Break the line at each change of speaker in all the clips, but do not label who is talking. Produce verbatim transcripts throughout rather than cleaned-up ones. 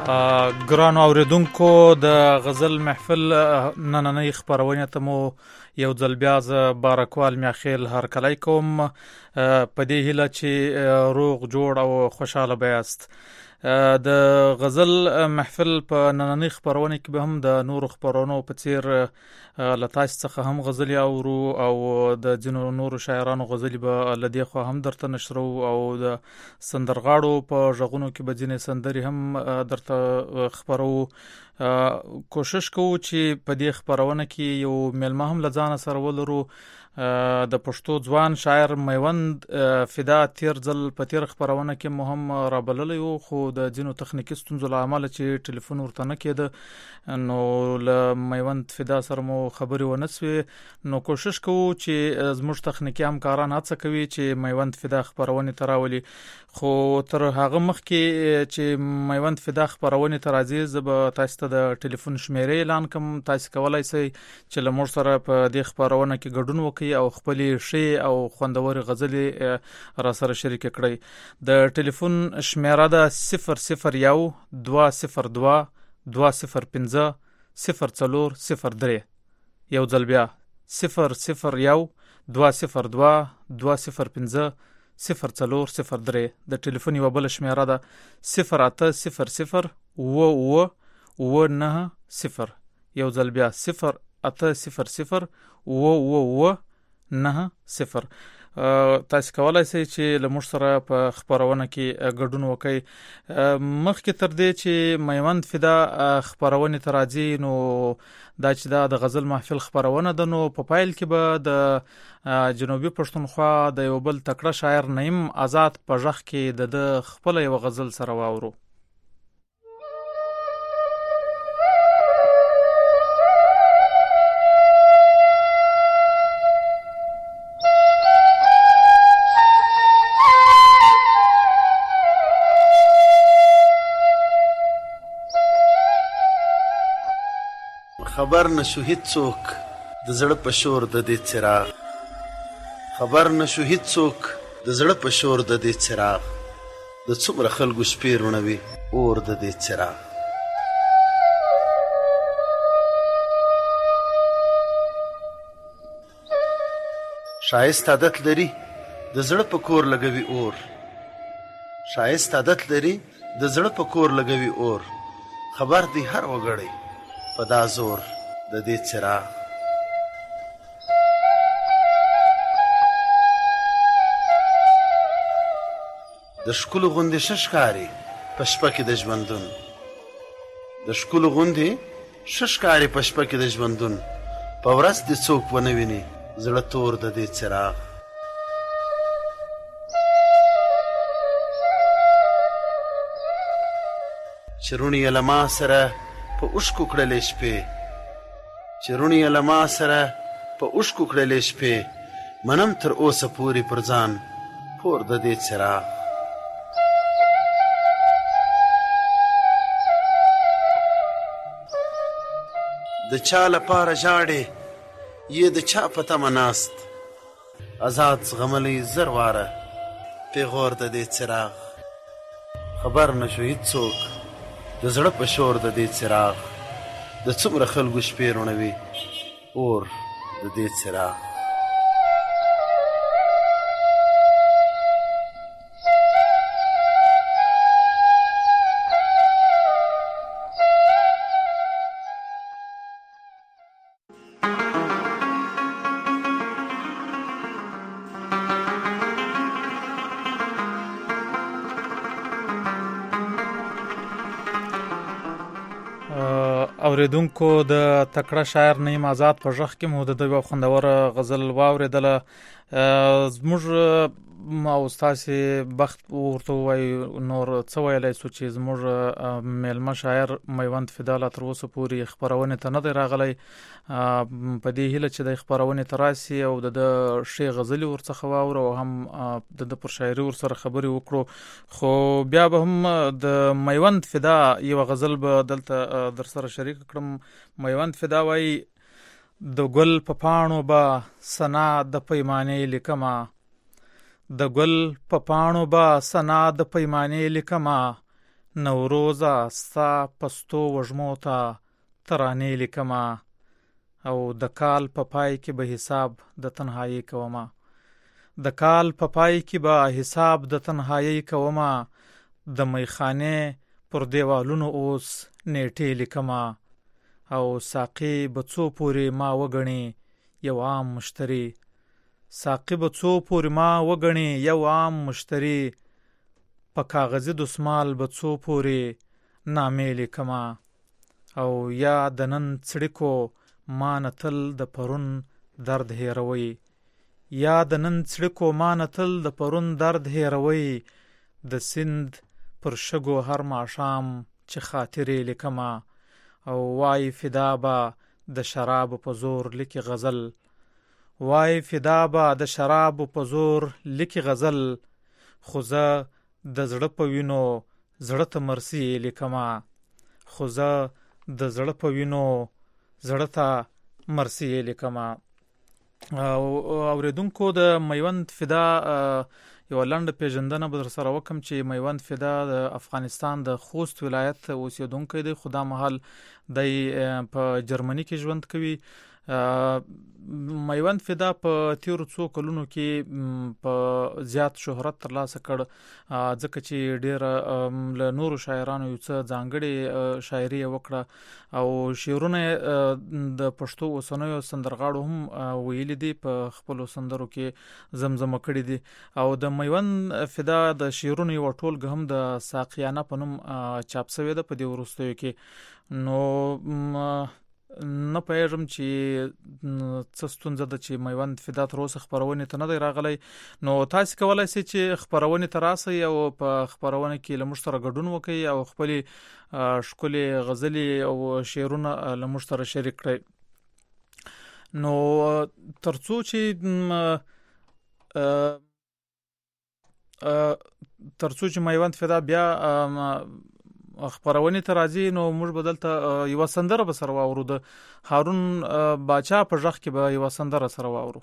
ګرانو اوریدونکو د غزل محفل نننۍ خپرونې ته مو یو ځل بیا زه بارکوال میاخیل هرکلی کوم په دې هیله چې روغ جوړ او خوشحاله به یاست. د غزل محفل په نننۍ خپرونه کې به هم د نورو خپرونو په څیر له تاسو څخه هم غزلې اورو او د ځینو نورو شاعرانو غزلې به له دې خوا هم درته نشرو او د سندرغاړو په غږونو کې به ځینې سندرې هم درته خپرو. کوشش کوو چې په دې خپرونه کې یو میلمه هم له ځانه سره ولرو. د پښتو ځوان شاعر میوند فدا تیر ځل په تیر خپرونه کې مو هم رابللی وو، خو د ځینو تخنیکي ستونزو له امله چې ټلیفون ورته نه کېده نو له میوند فدا سره مو خبرې ونه سوې. نو کوشش کوو چې زموږ تخنیکي همکاران هڅه کوي چې میوند فدا خپرونې ته راولي، خو تر هغه مخکې چې میوند فدا خپرونې ته راځي زه به تاسو ته د ټلیفون شمیرې اعلان کوم. تاسو کولی شئ چې له موږ سره په دې خپرونه کې ګډون وکړئ او خپلې ښې او خوندورې غزلې را سره شریک کړئ. د ټلیفون شمیره ده صفر صفر یو دوه صفر دوه دوه صفر پنځه صفر څلور صفر درې. یو ځل بیا صفر صفر یو دوه صفر دوه دوه صفر پنځه صفر څلور صفر درې. د ټلیفون یوه بله شمیره ده صفر اته صفر صفر اوه اوه اوه نهه صفر. یو ځل بیا صفر اته صفر صفر اوه اوه اوه نه صفر. تاسو کولای شئ چې له موږ سره په خپرونه کې ګډون وکړئ. مخکې تر دې چې میوند فدا خپرونې ته راځي نو دا چې دا د غزل محفل خپرونه ده، نو په پایل کې به د جنوبي پښتونخوا د یو بل تکړه شاعر نعیم آزاد په غږ کې د د خپل یو غزل سره واورو.
خبر نشو هیڅ څوک د زړه په شور د دې څراغ، خبر نشو هیڅ څوک د زړه په شور د دې څراغ، د څومره خلکو شپې روڼوي اور د دې څراغ. ښایست عادت لري د زړه په کور لګوي اور، ښایست عادت لري د زړه په کور لګوي اور، خبر دی هر وګړی په دا زور د دې څراغ. د ښکلو غوندې ښه ښکاري په شپه کې د ژوندون، د ښکلو غوندې ښه ښکاري په شپه کې د ژوندون، په ورځ دې څوک ونه ویني زړه تور د دې څراغ. چې روڼې یې له ما سره په اوښکو کړلې شپې، چې روڼې یې له ما سره په اوښکو کړلې شپې، منم تر اوسه پورې پر ځان پور د دې څراغ. د چا لپاره ژاړې یې د چا په تمه ناست، ازاد زغملی زر واره پیغور د دې څراغ. خبر نشو هیڅ څوک د زړه په شور د دې څراغ، د څومره خلکو شپې روڼوي اور د دې څراغ.
اوریدونکو د تکړه شاعر نعیم آزاد په غږ کې مو د دوی خوندوره غزل واوریدله. زموږ او ستاسې بخت ورته ووایي نور څه ویلی سو چې زموږ میلمه شاعر میوند فدا لا تر اوسه پورې خپرونې ته نه دی راغلی. په دې هیله چې د خپرونې ته راسي او د د ښې غزلې ورڅخه واورو او هم د د پر شاعري ورسره خبرې وکړو. خو بیا به هم د میوند فدا یوه غزل به دلته در سره شریک کړم. میوند فدا وایي د ګل په پاڼو به ثنا د پیمانې لیکمه، د ګل په پاڼو به ثنا د پیمانې لیکمه، نوروزه ستا پستو وژمو ته ترانې لیکمه او د کال په پای کې به حساب د تنهایی کومه د کال په پای کې به حساب د تنهایی کومه د میخانې پر دیوالونو اوس نیټې لیکمه او ساقي به څو پورې ما وګڼي یو عام مشتری ساقي به څو پورې ما وګڼي یو عام مشتری په کاغذي دسمال به څو پورې نامې لیکمه او یا د نن څړیکو ما نه تل د پرون درد هیروي یا د نن څړیکو ما نه تل د پرون درد هیروي د سیند پر شګو هر ماښام چې خاطرې لیکمه او وای فدا به د شراب په زور لیکي غزل وای فدا به د شراب په زور لیکي غزل خو زه د زړه په وینو زړه ته مرسي لیکمه خو زه د زړه په وینو زړه ته مرسي لیکمه. اوریدونکو د میوند فدا یو لنډ پیژندنه به در سره وکم چې میوند فدا د افغانستان د خوست ولایت اوسیدونکی دی خو دا مهال دی په جرمني کې ژوند کوي. میوند فدا په تیرو څو کلونو کې په زیات شهرت ترلاسه کړ ځکه چې ډېر له نورو شاعرانو یو څه ځانګړې شاعري وکړه او شعرونه د پښتو اوسنیو سندرغاړو هم ویلي دي په خپلو سندرو کې زمزمه کړي دي او د میوند فدا د شعرونو یو ټولګه هم د ساقیانه په نوم چاپ شوې ده په دې وروستیو کې. نو نه پوهېږم چې څه ستونزه ده چې میوند فدا تر اوسه خپرونې ته نه دی راغلی نو تاسو کولی شئ چې خپرونې ته راسئ او په خپرونه کې له موږ سره ګډون وکړئ او خپلې ښکلې غزلې او شعرونه له موږ سره شریک کړئ. نو تر څو چې تر څو چې میوند فدا بیا خبرونه ته راځي نو موږ بدلته یو سندره به سره واورو د هارون باچا په ژغ کې به یو سندره سره واورو.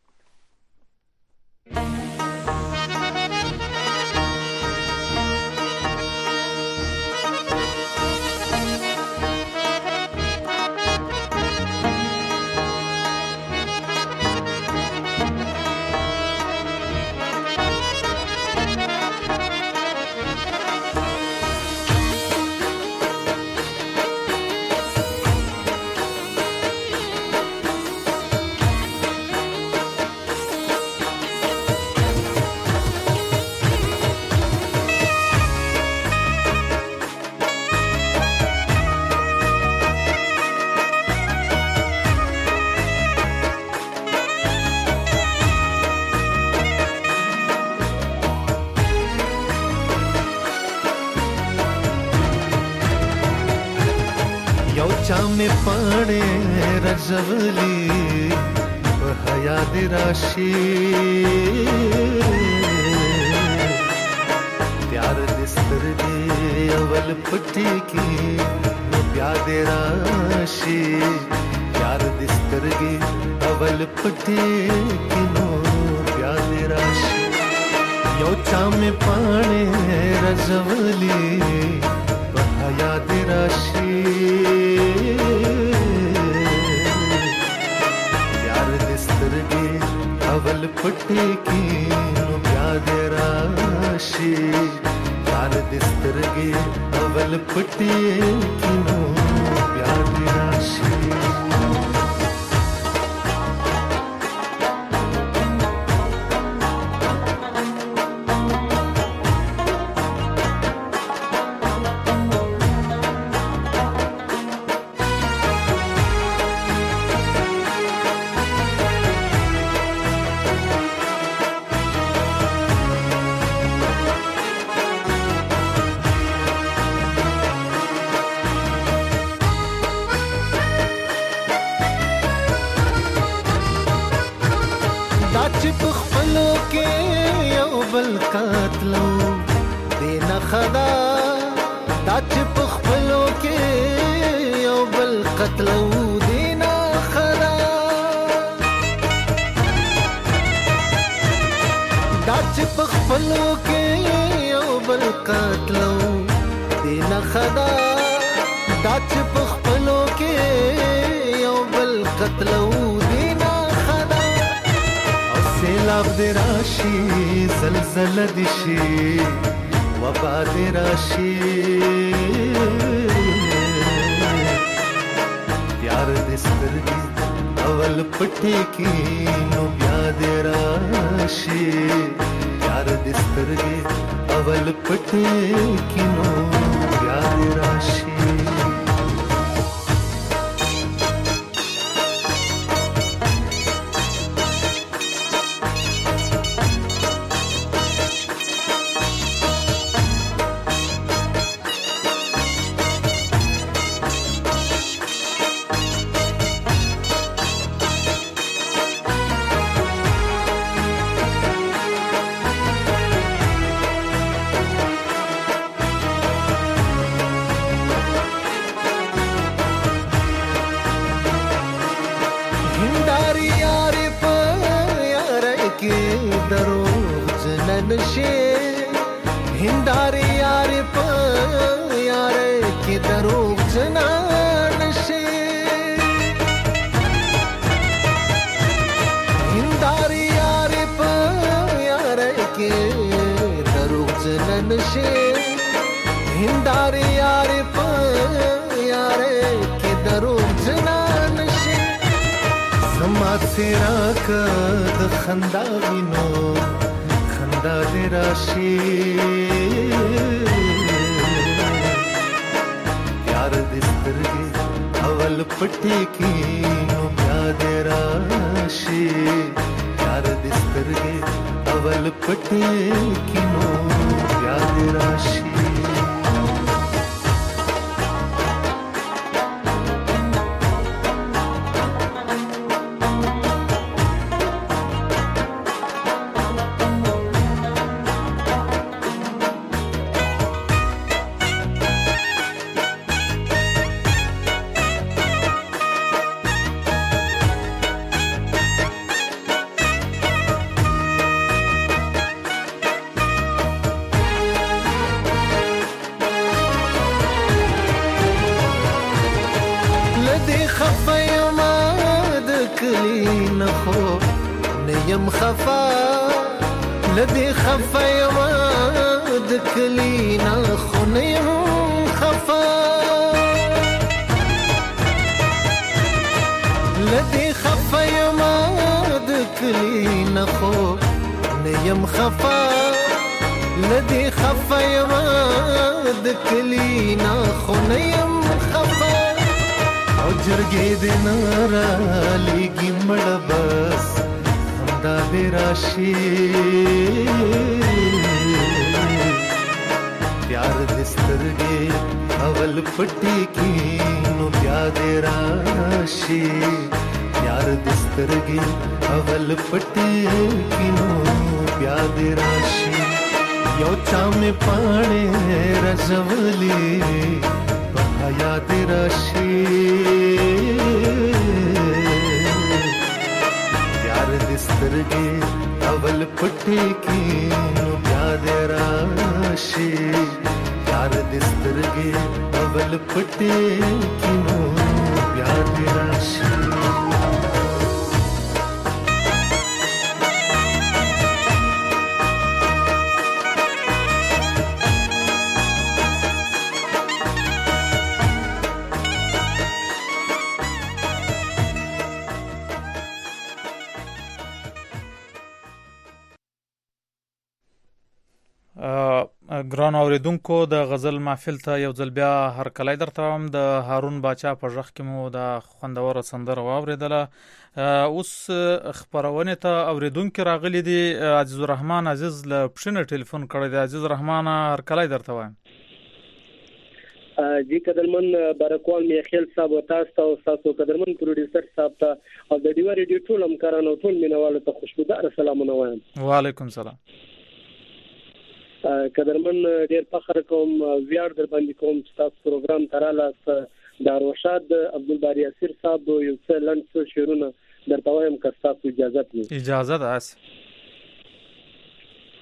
में पाड़े रजवली बहया दिराशी प्यार दिस्तर दे अवल पट्टी की प्यार राशि प्यार दिस्तर गे अवल पट्टी की नो प्यार राशि यो में पाड़े रजवली बहया दिराशी अवल पट्टी की प्याद राशि प्यार दिस्तर गे अवल पट्टी की प्याद राशि. نه خدا دا چې په خپلو کې یو بل قتلو دی نه خدا او سیلاب دی راشي زلزله دی شي وبا دی راشي پیار دې سترګې اول پټې کې نو بیا دې راشي پیار دې سترګې اول پټې کې نو بیا دې راشي हिंदारे यार प यार के दरोग जनान शे हिंदारे यार प यार के दरोग जनान शे हिंदारे यार प यार के दरोग जनान शे समाज से राक द खंदा विनो खंदा दे राशि प्यार दे स्तरगे अवल पट्टी की नो प्या दे राशि प्यार दे स्तरगे अवल पट्टी की नो प्या दे राशि نیم خفا لدی خفا یما دکلی نخو نیم خفا لدی خفا یما دکلی نخو نیم خفا لدی خفا یما دکلی نخو نیم خفا او جرګې دې نارا لګي مړ بس همدا دې راشي پیار دې سترګې اول پټي کې نو بیا دې راشي پیار دې سترګې اول پټي کې نو بیا دې راشي یو چا مې پاڼې رژولې یاد راشي پیار دې سترګې اول پټې کې نو بیا دې راشي پیار دې سترګې اول پټې کې نو بیا دې راشي
ګران اوریدونکو د غزل محفل ته یو ځل بیا هر کله درته هم د هارون باچا په ژغ کې مو د خوندور سندره واوریدله. اوس خبرونه ته اوریدونکو راغلي دي. عزیز الرحمن عزیز له پښنه ټلیفون کړی دی. عزیز الرحمن هر کله درته وایم
جی قدرمن بارکوال میخیل صاحب او تاسو او تاسو قدرمن پروډوسر صاحب ته او د ډیو ریډیو ټول همکارانو ټول مینوالو ته خوشبودار سلامونه وایم.
وعلیکم سلام.
قدرمن ډیر فخر کوم ویاړ در باندې کوم تاسو پروګرام تراله د روشاد عبدالباری اسیر صاحب یو څه لنډ څه شعرونه درته وایم که تاسو اجازه وي.
اجازه ده.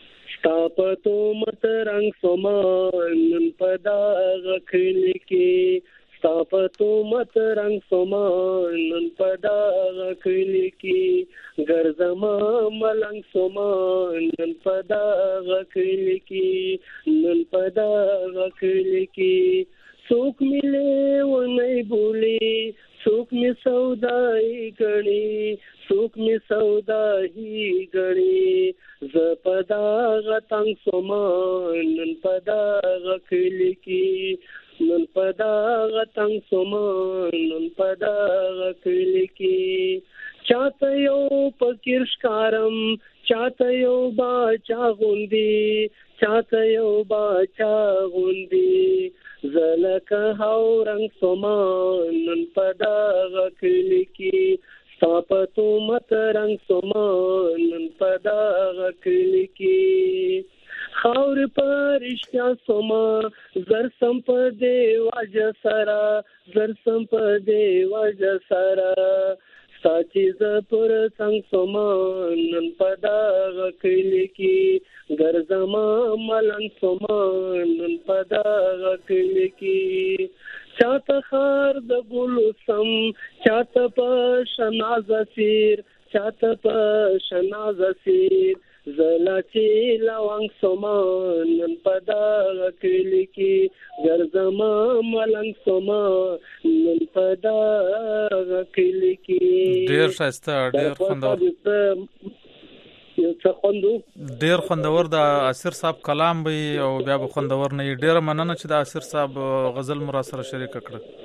ستا په تومت رنګ سوما نن په دغه کلي کې ستا په تومت رنګ سوما نن په دغه کلي کې ګرځما ملنګ سوما نن په دغه کلي کې نن په دغه کلي کې څوک مې لیونی بولي څوک مې سودایي ګڼي څوک مې سودایي ګڼي زه په دغه تنګ سوما نن په دغه کلي کې نن په دغه تنګ سوما نن په دغه کلي کې چاته یو فقیر ښکارم چاته یو باچا غوندي چاته یو باچا غوندي زه لکه هاورنګ سوما نن په دغه کلي کې ستا په تومت رنګ سوما نن په دغه کلي کې خاور پر رشتیا سوما زر سم په دی واجه سرا زر سم په دی واجه سرا ساچی ز پر څنګ سوما نن په دغه کلي کې ګرځما ملنګ سوما نن په دغه کلي کې چاته خار د ګلو سم چاته په شناز سیر چاته په شناز سیر زلا چې لونګ سوما نن په دغه کلي کې ګرځما ملنګ سوما نن په دغه کلي کې
ډېر ښایسته ډېر خوندور
یو څه خوندو
ډېر خوندور د اسیر صاحب کلام وي او بیا به خوندور نه وي. ډېره مننه چې د اسیر صاحب غزل مو را سره شریک کړه.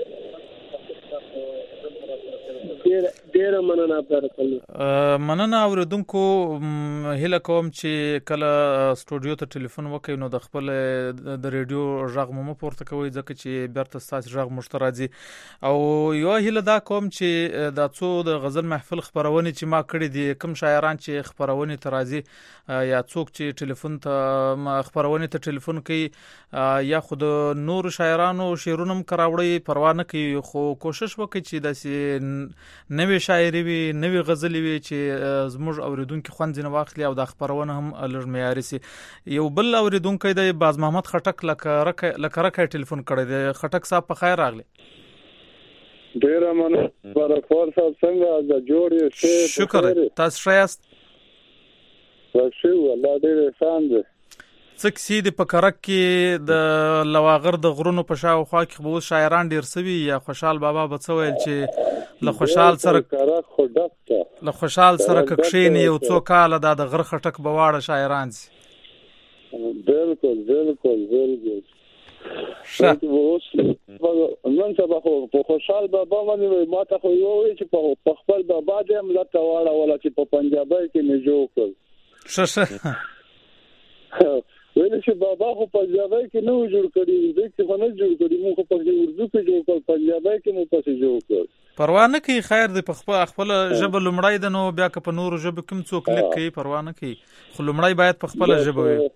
ډېره مننه پرکل
مننه اوریدونکو هیله کوم چې کله سټوډیو ته ټلیفون وکړئ نو د خپل د ریډیو غږ مو پورته کوئ ځکه چې بیرته ستاسو غږ موږ ته راځي او یو هیله دا کوم چې دا څو د غزل محفل خبرونه چې ما کړې دي کوم شاعران چې خبرونه ته راځي یا څوک چې ټلیفون ته خبرونه ته ټلیفون کوي یا خود نور شاعرانو شعرونه کراوړي پروا نه کوي خو کوشش وکړي چې داسې نوې شاعري وي نوې غزلې وي چې زموږ اوریدونکو خوند ځنه واخلي او د خبرونه هم لږ معیاري سي. یو بل اوریدونکو د باز محمد خټک لکه لکه راکې ټلیفون کړی دی. خټک صاحب په خیر راغلی.
ډیره مننه برکوال صاحب څنګه د جوړې شه
شکر تاسو ښه یاست؟
راشه الله دې احسان دې
څک سي د پکرک کې د لواغر د غرونو په شاوخوا کې به شاعران ډیر سوي یا خوشحال بابا به څه ویل چې له خوشحال سره له خوشحال سره کښین یو څو کال د غر خټک بواړه شاعران سي.
بالکل بالکل بالکل نن سبا خو خوشحال بابا باندې ما ته خو یو چې په خپل بابا دې ملت واړه ولا چې په پنجابي کې نه جوړ کړ
شه شه
ویل چې بابا خو پنجابي کې نه جوړ کړی دې چې خو نه جوړ کړی مو خو په اردو کې جوړ کړ پنجابي کې مو پسې جوړ کړ.
پروا نه کوي خیر دې په خپل خپل ژبه لمړای د نو بیا که په نورو ژبه کوم څوک لیک کوي پروا نه کوي خو لمړای باید په خپل ژبه وي.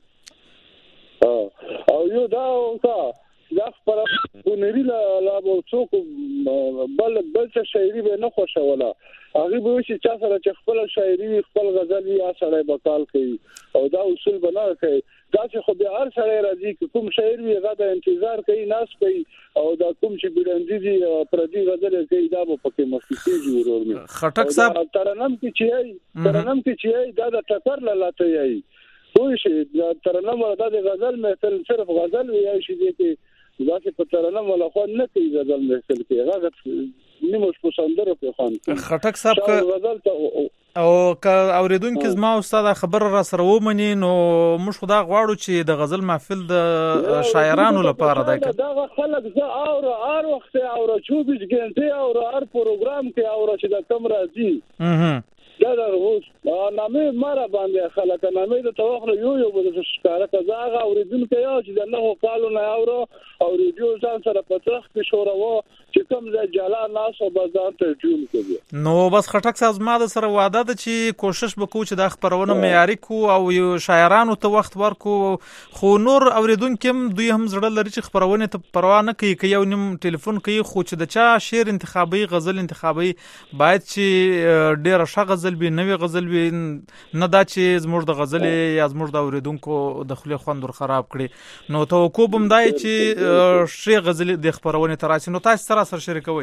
او یو دا اوسه دا پر ونری لا لا څوک بل بل څه شاعري به نه خوښوله هغه به چې چا سره چې خپل شاعري خپل غزل یا سره بقال کوي او دا اصول بنا کوي دا چې خو به هر سره راځي کوم شاعر وي هغه د انتظار کوي ناس کوي او دا کوم چې بلندي دي پردي غزل کوي دا به پکې مخکې جوړول.
خټک صاحب
ترنم کې چې ترنم کې چې دا د ټکر لاته یي خو شي ترنم دا د غزل محفل صرف غزل وي شي دي کې دا چې په ترنم ولا خو نه کوي غزل محفل کې هغه نیمه پسندره په خوان
خټک صاحب او که اوریدونکو زما استاد خبر را سره ومني نو موږ خدا غواړو چې د غزل محفل د شاعرانو لپاره دا کوي
دا خلک زه اور اور وخت اور چوبیس غنټه اور هر پروګرام کې اور چې د کم راځي دا دا اوس نامې ماره باندې خلک نامې د توخله یو یو د ښکارا کزاغه اوریدونکو یو چې د نه کالو نه اور او ریډیو ځان سره پترخ کې شورو چې کوم ځای جلا ناس او بازار ته ټون کوي.
نو بس خټک صاحب ما د سره وعده ده چې کوشش وکړو چې دا خبرونه معیاري کو او یو شاعرانو ته وخت ورکو، خو نور اوریدونکو هم دوی هم زړه لري چې خبرونه ته پروا نه کوي، که یو نیم ټلیفون کوي، خو چې د چا شعر انتخابي غزل انتخابي باید چې ډېر ښه غزل وي، نوې غزل وي، نه دا چې زموږ د غزل یا زموږ د اوریدونکو د خولې خوند ور خراب کړي. نو توقع بم دی چې شی غزل د خبرونه تراسي. نو تاسو سره سره شریکوي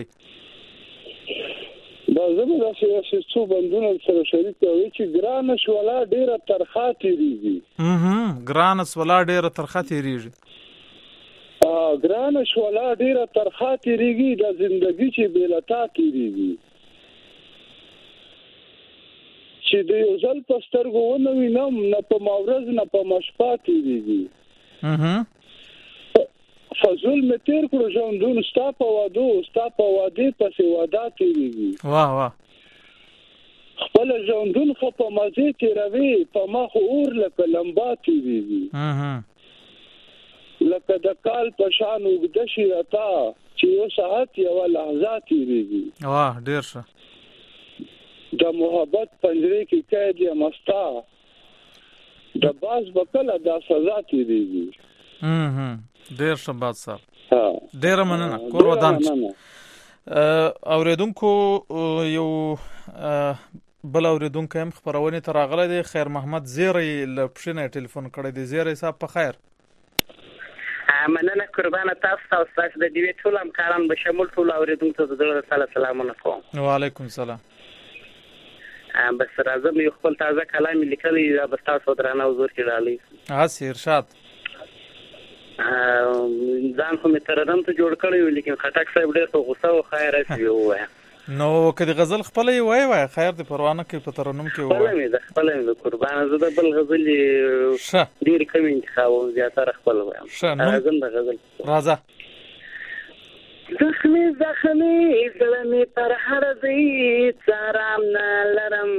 دا زموږ د سیاسي څو بندونو سره شریکوي چې ګران شولا ډیره ترخه تیریږي.
هم ګران شولا ډیره ترخه تیریږي.
ا ګران شولا ډیره ترخه تیریږي، د ژوندۍ چې بیلتا تیریږي، چې د یو ځل په سترګو ونه وینم نه په ماورز نه په مشپا تیریږي.
اها
فضل می تیر کړو ژوندون ستا په وادو ستا په وادي پسې وادا تیریږي.
واه واه
خپل ژوندون خو په مزه تیروي، په مخ اور لکه لمبا تیریږي.
اها
لکه د کال په شان وګد شي راتا چې یو ساعت یو لحظه تیریږي.
واه ډیر ښه.
د محبت پنجره کې قید یا مستا د باز بکله د سزا تیریږي.
اها ډیر ښه بات صاحب.
ها
ډیر مننه. کور ودان. اوریدونکو یو بل اوریدونکو هم خبرونه تر راغله دی. خیر محمد زیری له پښینه ټلیفون کړی دی. زیری صاحب په خیر.
مننه قربانه تاسو تاسو تاسو د دې ټول همکاران به شمول ټول اوریدونکو ته د الله سلامونه کوم.
وعلیکم السلام.
بس راځم یو خپل تازه کلام لیکلی دا بس تاسو درانه حضور کې رالی.
ها سي ارشاد.
ځان خو مې ترنم ته جوړ کړی و، لیکن خټک صاحب ډېر په غوسه او خیر شي وای.
نو کدی غزل خپل وای وای خیر دې پروا نه کوي، په ترنم کې وای.
خپل مې د خپل مې قربانه زه د بل غزل ډېر کم انتخابوم، زیاتره خپل وایم. راځم د غزل
راځه.
زخمی زخمی زړه مې پر هر ځای څارام نه لرم،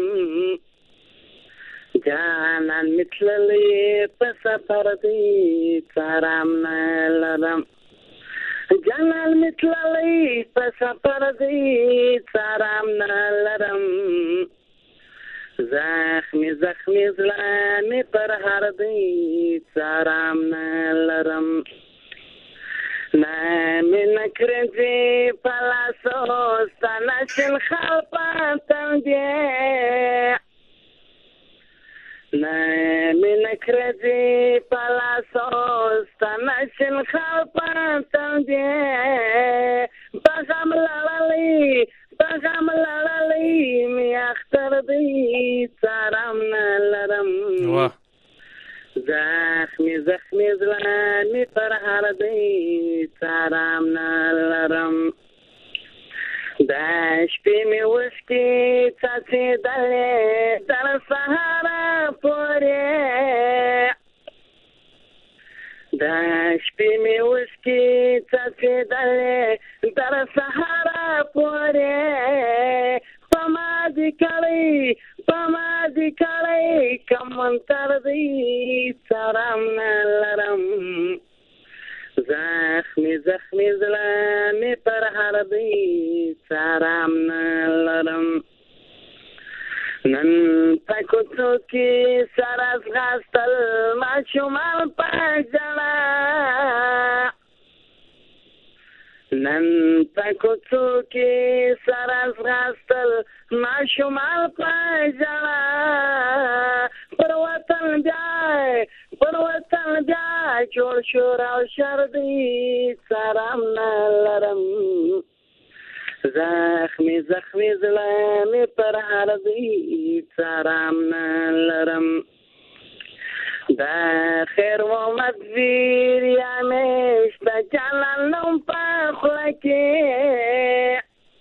جانان متللی په سفر دی څارام نه لرم، جانان متللی په سفر دی څارام نه لرم، زخمی زخمی زړه مې پر هر دی څارام نه لرم، نه مې نکرځي په لاسو ستا نشل خلپه تندې، نه مې نکرځي په لاسو ستا نشل خلپه تندې، په غم لړلی په غم لړلی مې اختر دی څارام نه لرم، زخمی زخمی زړه مې پر هر دی څارام نه لرم، دا شپې مې وشکې څاڅېدلې تر سهاره پورې، دا شپې مې وشکې څاڅېدلې تر سهاره پورې، په ما دې کړی په ما دې کړی کمنتر دی څارام نه لرم، زخمی زخمی زړه مې پر هر دی څارام نه لرم، نن په کوڅو کې سره ځغاستل ماشومان په ژړا، نن په کوڅو کې سره ځغاستل ماشومان په ژړا، پر وطن بیا پر وطن بیا جوړ شور او شر دی څارام نه لرم، زخمی زخمی زړه مې پر هر دی څارام نه لرم، دا خیر محمد ویر یا مې شته جانان نوم په خوله کې،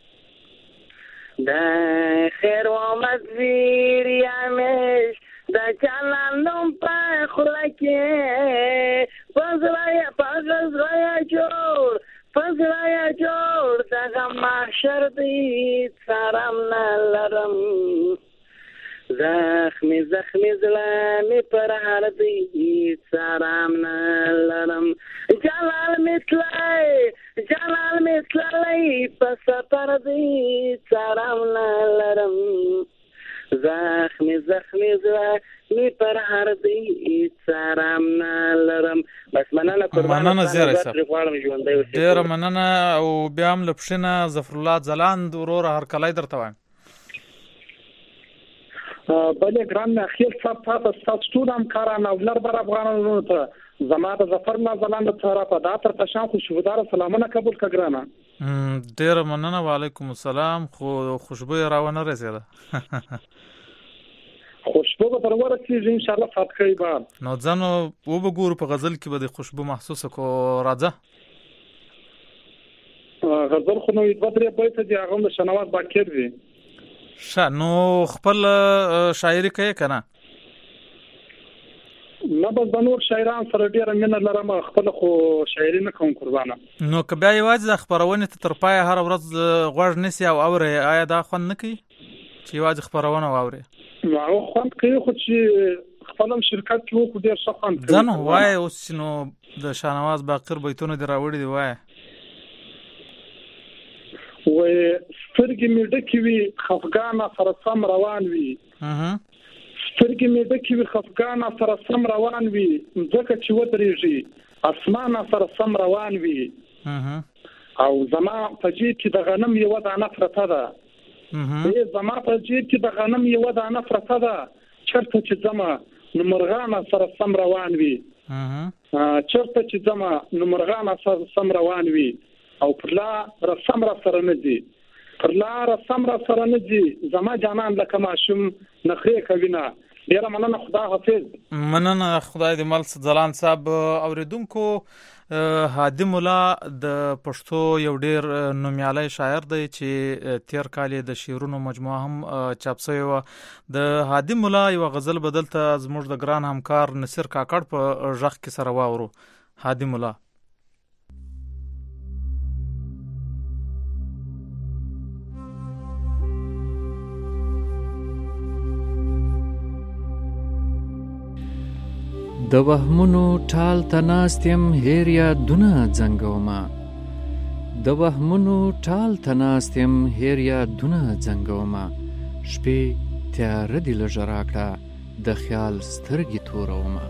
دا خیر محمد ویر یا مې دا جانان نوم په خوله کې، په زړه په زړه جوړ په زړه جوړ دغه محشر دی څارام نه لرم، زخمی زخمی زړه مې پر هر دی څارام نه لرم، جلال مې تللی جلال مې تللی مننه قربان
مننه زیری صاحب
غواړم ژوندی اوسې
ډېره مننه او بیا هم له پښې نه ظفر الله ځلاند وروره هرکلی درته وایم
بله ګران اخیر صاحب تاسو ستاسو ټول همکاران او لربر افغانانو ته زما د ظفر الله ځلاند طرفه دا تر تشان خوشبوداره سلامونه قبول کړه ګرانه
ډېره مننه وعلیکم السلام خو خوشبو یې راونه رسېده
خوشبو به تر ورسېږي انشاءالله فاتحې به
نو ځنو وبګورو په غزل کې به د خوشبو محسوسه کو راځه
غزل خو نو دوه درې بیته دي هغه د شنواز باکر دي
ښه نو خپل شاعري کوي که نه
نه بس د نور شاعران سره ډېره مینه لرم خپله خو شاعري نه کوم قربانه
نو که بیا یوازې د خپرونې ته تر پایه هره ورځ غوږ نیسي او اورې آیا دا خوند نه کوي چې یوازې خپرونه واورې
نو هغه خوند کوي خو چې خپل هم شرکت کې وکړو ډېر ښه خوند کوي
ځه نو وایه اوس چې نو د شاهنواز باقر بیتونه دې راوړي دي وایه
وایي سترګې مې ډکې وي خفګانه سره سم روان وي سترګې مې ډکې وي خفګانه سره سم روان وي ځکه چې ودرېږي اسمانه سره سم روان وي او زما په جیب کې د غنم یوه دانه پرته ده زما په جیب کې د غنم یوه دانه پرته ده چېرته چې ځمه نو مرغانه سره سم روان وي چېرته چې ځمه نو مرغانه سره سم روان وي او پر لاره سم را سره نه ځي پر لاره سم را سره نه ځي زما جانان لکه ماشوم نخرې کوي نه ډېره مننه خدا حافظ
مننه خدای دې مل ځلان صاحب اورېدونکو هادي ملا د پښتو یو ډېر نومیالی شاعر دی چې تیر کال د شعرونو مجموعه هم چاپ شوې وه د هادي ملا یوه غزل به دلته زموږ د ګران همکار نصیر کاکړ په غږ کې سره واورو هادي ملا
د وهمونو ټال ته ناست یم هیر یادونه زنګومه د وهمونو ټال ته ناست یم هیر یادونه زنګومه شپې تیاره دي لږه راکړه د خیال سترګې تورومه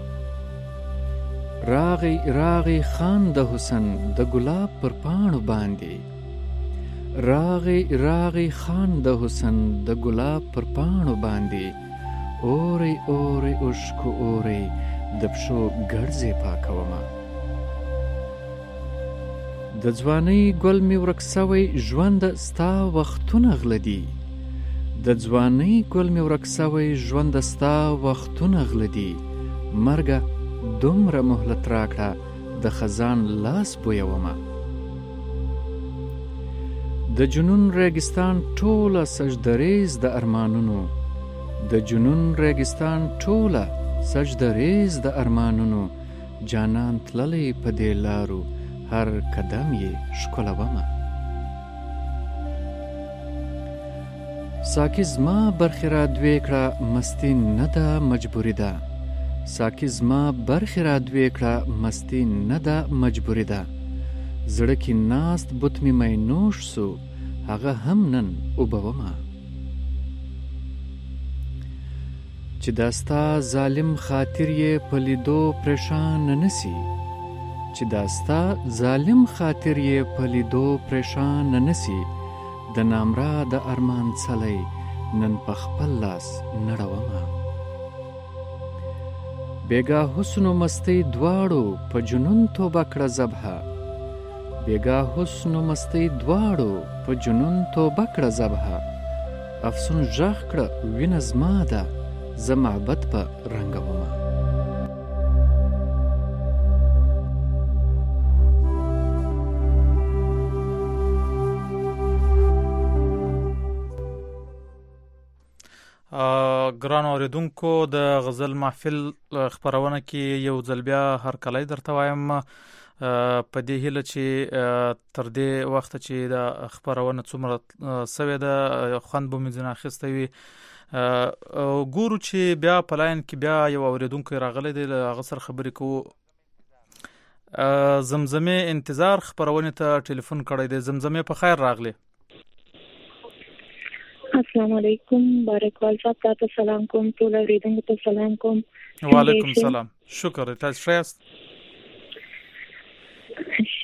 راغی راغی خان د حسن د ګلاب پر پاڼو باندې راغی راغی خان د حسن د ګلاب پر پاڼو باندې اوري اوري اوښکو اوري د پښو ګرځې پاکومه د ځوانۍ ګل مې ورک سوی ژونده ستا وختونه غله دي د ځوانۍ ګل مې ورک سوی ژونده ستا وختونه غله دي مرګه دومره مهلت راکړه د خزان لاس بویومه د جنون ریګستان ټوله سجدریز د ارمانونو د جنون ریګستان ټوله سجدریز د ارمانونو جانان تللی په دې لارو هر قدم یې ښکلومه ساقي زما برخې را دوې کړه مستی نه ده مجبوري ده ساقي زما برخې را دوې کړه مستی نه ده مجبوري ده زړه کې ناست بت مې مینوش سو هغه هم نن اوبومه چې دا ستا ظالم خاطر یې په لیدو پریشان نسی چې دا ستا ظالم خاطر یې په لیدو پریشان نسی د نامرا د ارمان څلی نن په خپل لاس نړومه بیګا حسن و مستی دواړو په جنون توبه کړه ذبحه بیګا حسن و مستی دواړو په جنون توبه کړه ذبحه افسون غږ کړه وینه زما ده زه معبد په رنګومه
ګران اوریدونکو د غزل محفل خپرونه کې یو ځل بیا هرکلی درته وایم په دې هیله چې تر دې وخته چې د خپرونه څومره سوې ده خوند به مې ځینې اخیستی وي ګورو چې بیا په لاین کې بیا یو اوریدونکی راغلی دی له هغه سره خبرې کوو زمزمې انتظار خپرونې ته ټلیفون کړی دی زمزمې په خیر راغلی
السلام علیکم بارکوال صاحب تاسو سلام کوم ټول اوریدونکو ته سلام کوم
وعلیکم سلام شکر تاسو ښه یاست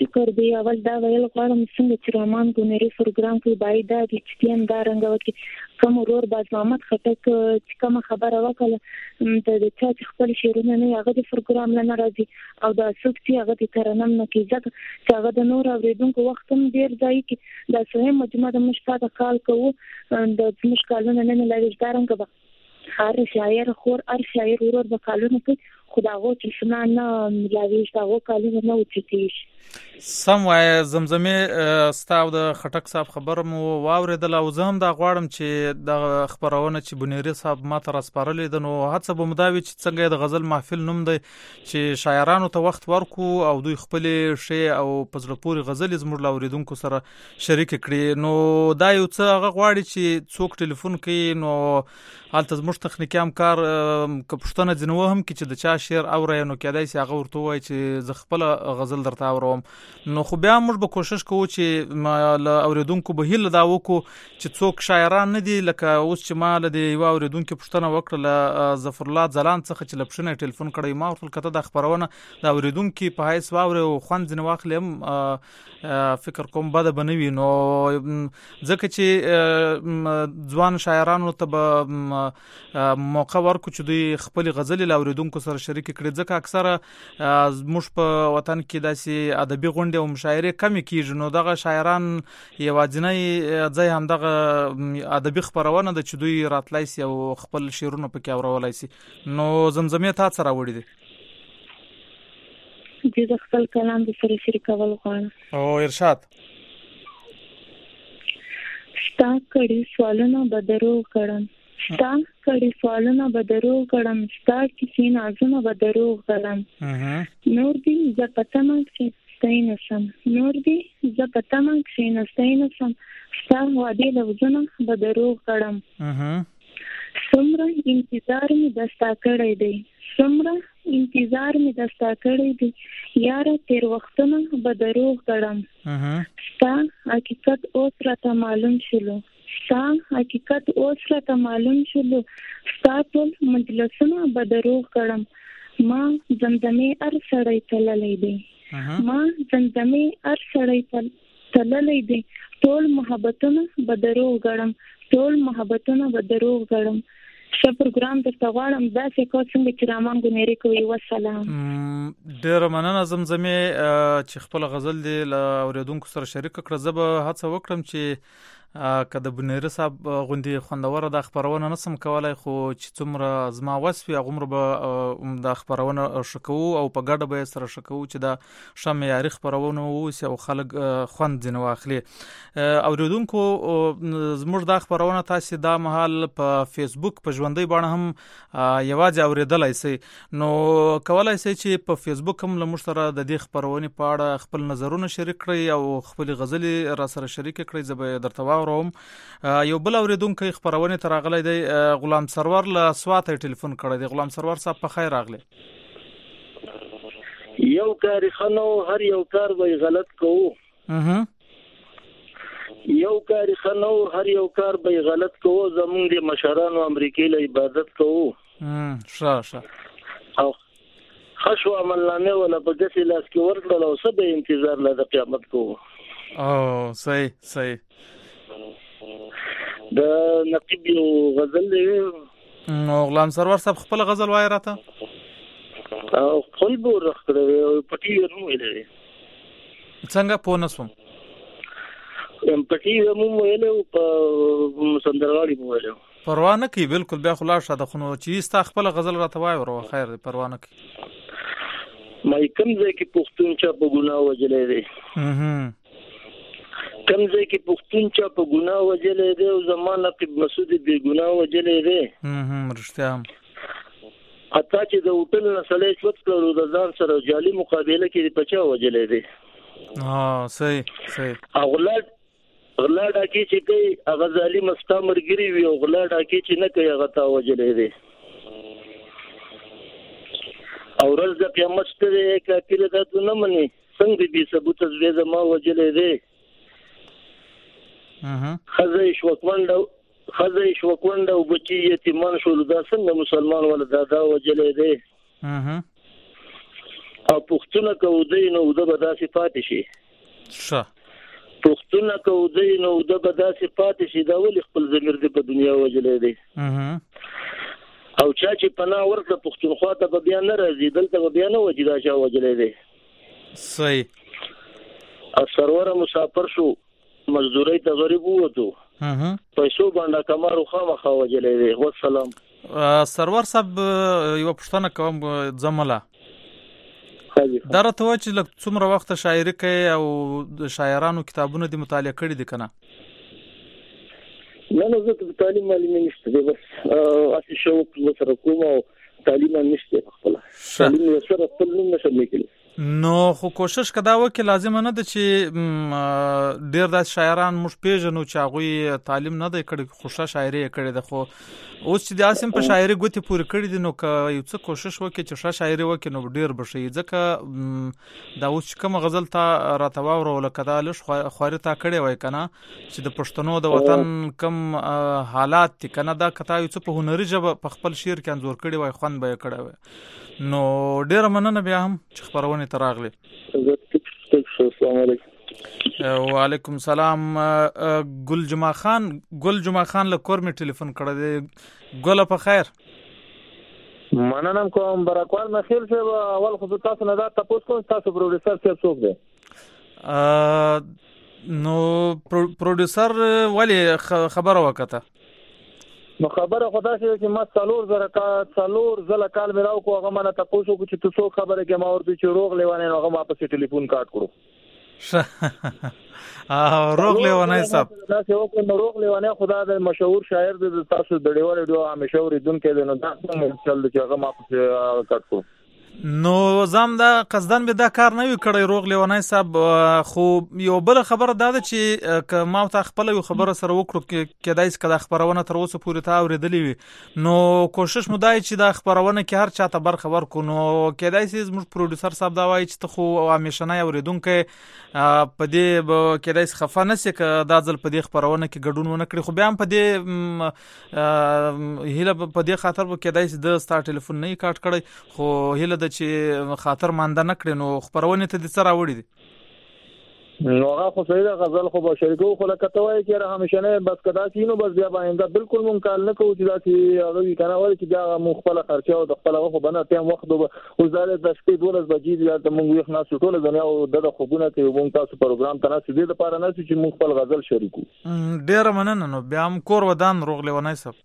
شکر دی. اول دا ویل غواړم څنګه چې رومان ګونری پروګرام کې باید دا د چتیم دا رنګ وکړي کوم ورور باز محمد خټک چې کوم خبره وکړه ته د چا چې خپل شعرونه نه هغه د پروګرام نه راځي او دا څوک چې هغه د ترنم نه کیږي چې هغه د نور اوریدونکو وخت هم ډیر ځای کې دا سوه مجموعه د مشتاق کال کوو د مشکالونه نه لږ دارنګ به هر شاعر خور هر شاعر ورور به کالونه کوي خداغو چې شنه نه ملاویش داغو کالونه نه وچتیش
سم وای زمزمه ستاو د خټک صاحب خبر مو واوریدل او زه هم دا غواړم چې د خبرونه چې بنيري صاحب ماته راسپارلې د نو هڅه به مداوي چې څنګه د غزل محفل نوم دی چې شاعرانو ته وخت ورکو او دوی خپل شی او پزړه پوري غزل زموږ لاوریدونکو سره شریک کړي. نو دا یو څه هغه غواړي چې څوک ټلیفون کوي نو حالت زموږ تخنیکی همکار کپښتنه جنو هم کې چې د چا شعر اوري نو کېدای سي هغه ورته وای چې ز خپل غزل درته اورم. نو خو بیا موږ به کوشش کوو چې ل اوریدونکو به هله دا وکړو چې څوک شاعران نه دي لکه اوس چې ما له دی یو اوریدونکو پښتنه وکړه ظفر الله ځلان څخه چې لپښنه ټلیفون کړی ما ورته کته د خبرونه د اوریدونکو په هیڅ واوري او خوند ځنه واخلم فکر کوم بده بنوي. نو ځکه چې ځوان شاعرانو ته به موقع ورکو چې دوی خپل غزل له اوریدونکو سره شریک کړي ځکه اکثره موږ په وطن کې داسې ادبي غونډې او مشاعرې کمی کیږي نو دغه شاعران یوازینی ځای هم دغه ادبي خبرونه د چې دوی راتلای سي او خپل شعرونه پکې اورولای سي. نو زمزمه تا سره وړي دي
د خپل کلام د سره شریکول غواړم
او ارشاد
ستا کړي سوالونه به درو کړم ستا کړي سوالونه به درو کړم ستا کیسې نازونه به درو کړم نور دې ز پتمه کې ستاینسم نور دې ز پتمه کې ستاینسم ستا وادي لوزونه به درو کړم څومره انتظار می دستا کړی دی څومره انتظار می دستا کړی دی یار تیر وختونه به درو کړم ستا حقیقت اوس راته معلوم شلو ستا حقیقت اوس راته معلوم شلو ستا ټول مجلسونه به درو کړم ما زمزمې ار سړی تللی دی ما زمزمې ار سړی تللی دی ټول محبتونه به درو کړم ټول محبتونه به درو کړم. ښه پروګرام درته غواړم داسې کو څنګه چې رامان ګونری کوي. وسلام.
ډېره مننه زمزمې چې خپل غزل دی له اوریدونکو سره شریک کړه. زه به هڅه وکړم چې که د بنيري صاحب غوندې خوندوره د خبرونه نسم کولای خو چې څومره زما وصفي هغومره به د خبرونه شکو او په ګډه به سره شکو چې دا شمه یاري خبرونه اوس او خلک خوند ځنه واخلي. اوریدونکو زموږ د خبرونه تاسو د مهال په فیسبوک په ژوندۍ باندې هم یوازې اوریدلای سي نو کولای سي چې په فیسبوک هم له مشتره د دې خبرونه په اړه خپل نظرونه شریک کړئ او خپل غزل را سره شریک کړئ. زه به درته روم یو بل اوریدونکو خبرونه ترغلې دی غلام سرور له سواته ټلیفون کړی دی. غلام سرور صاحب په خیر راغلی.
یو کار خنو هر یو کار وای غلط کوو
اها
یو کار خنو هر یو کار به غلط کوو زمونږ د مشرانو امریکای له عبادت کوو
ام ښه ښه
او خشو عملنامه ولا په داسې لاس کې ورکړل او سبه انتظار له قیامت کوو.
او صحیح صحیح
د نقیب یو غزل دی
نو غلام سرور صاحب خپل غزل وای راته
او خپل بو راخړې او پټي نو ویلې
څنګه په نسوم
ام پټي مو ویلې په سندرغاړي مو ویلې
پروا نه کی بالکل بیا خلاص شاده خو چې ستا خپل غزل راته وای ورو خیر دی پروا نه کی
مې کوم ځای کې پښتون چا په ګناه وجلې دی
اها
کوم ځای کې پښتون چا په ګناه وجلې دی او زمانه کې مسعود بے ګناه وجلې دی
اها رښتیا
اته چې د هوټل نسلې څوک کړو د ځان سره جالي مقابله کې پچا وجلې دی
ها صحیح صحیح
اغلاد غلاډه کې چې کوي غزالي مستمرګری وي او غلاډه کې چې نه کوي غتا وجلې دی او ورځ د قیامت ته کافر ده نه مني څنګه دې ثبوت زوی زما وجلې دی
اها
خزې شوکمنده خزې شوکمنده او بچي یتیمان شول دا څنګه مسلمان ول دا دا وجلې دی
اها
او پښتون کو دی نو د بداسې پاتې شي
شه
پښتون کو دی نو د بداسې پاتې شي دا ولې خپل ضمیر دې په دنیا وجلې دی او چا چې پناه ورکړه پښتونخوا ته به بیا نه راځي دلته به بیا نه وځي دا چا وجلې دی
صحیح
او سرور مسافر شو مزدوري ته غریب وته پیسو باندې کمارو خامخا وجلې دی والسلام
سرور صاحب یو پښتنه کوم زمله درته و چې لکه څومره وخت شاعري کوي او د شاعرانو کتابونه د مطالعه کړي دي کنه
نه نه زه تعلیم معلومه نشته دی بس اسی شوق سره کوم او تعلیم نشته خپل تعلیم سره خپل نشم لیکل
نو خو کوشش کدا وکي لازم نه ده چې ډیر د شاعران مش پیژنو چې هغه تعلیم نه دی کړی خوشا شاعري کړي ده خو اوس چې د اسیم په شاعري ګوتې پوری کړی دي نو که یو څه کوشش وکي چې ښه شاعري وکي نو ډیر بشي ځکه دا اوس کوم غزل ته راتوا ورول کدا لښ خواري تا کړي وای کنه چې د پښتنو د وطن کم حالات دي کنه دا کتا یو څه په هنري ژبه په خپل شعر کې انزور کړي وای خوان به کړي وای نو ډیر مننه بیا هم چې خبرونه تراغله
السلام علیکم
وعلیکم السلام ګل جمعه خان ګل جمعه خان له کور می ټلیفون کړی دی ګل په خیر
مننه کوم برکوال مخیل شه اول خو تاسو نه دا تاسو کوم تاسو پروډوسر څه څوک دی
نو پروډوسر ولی خبره وکړه
نو خبره خدا شي چې ما څلور زره کا څلور زله کال میراو کو هغه مانه تاسو کو چې تاسو خبره کې ما ورته چې روغ لیوانه هغه ما په ټلیفون کاټ کړو
اه روغ لیوانه صاحب
دا څه وکړ نو روغ لیوانه خدا د مشهور شاعر د تاسو د ډیوال ډیو همیشه ورېدونکو دی نو دا څنګه چل چې هغه ما په کاټ کړو
نو زم دا قصدن به دا کار نه وی کړی روغ لیوانای صاحب خو یو بل خبر دا ده چې ک ما ته خپل یو خبره سره وکړو کې کدايس کله خبرونه تر اوسه پورې تا اوریدلې وي نو کوشش مو دای چې دا خبرونه کې هر چاته بر خبر کو نو کدايس زموږ پروډوسر صاحب دا وایي چې ته خو همیشه نه اوریدونکو په دې کدايس خفه نه سي ک دا ځل په دې خبرونه کې ګډون ونه کړی خو بیا هم په دې هله په دې خاطر به کدايس د ستا ټلیفون نه کاټ کړی خو هله چې خاطر مانده نه کړي نو خبرونه ته د سره وړي دي
نو هغه خو سیده غزل خو به شریکو خو لکه ته وایي چې را همیشه نه بس کدا کینو بس بیا باندې بالکل مونږ کال نه کوو چې دا چې هغه کنه وایي چې بیا مونږ خپل خرچه او د خپل خو بنه ټیم وخت او زاله د شپې دولس بجې بیا ته مونږ یو خلاص ټول دنیا او د خوبونه ته مونږ تاسو پروګرام ته نه سیده لپاره نه چې مونږ خپل غزل شریکو
ډیر مننه نو بیا هم کور ودان روغ لیونای صاحب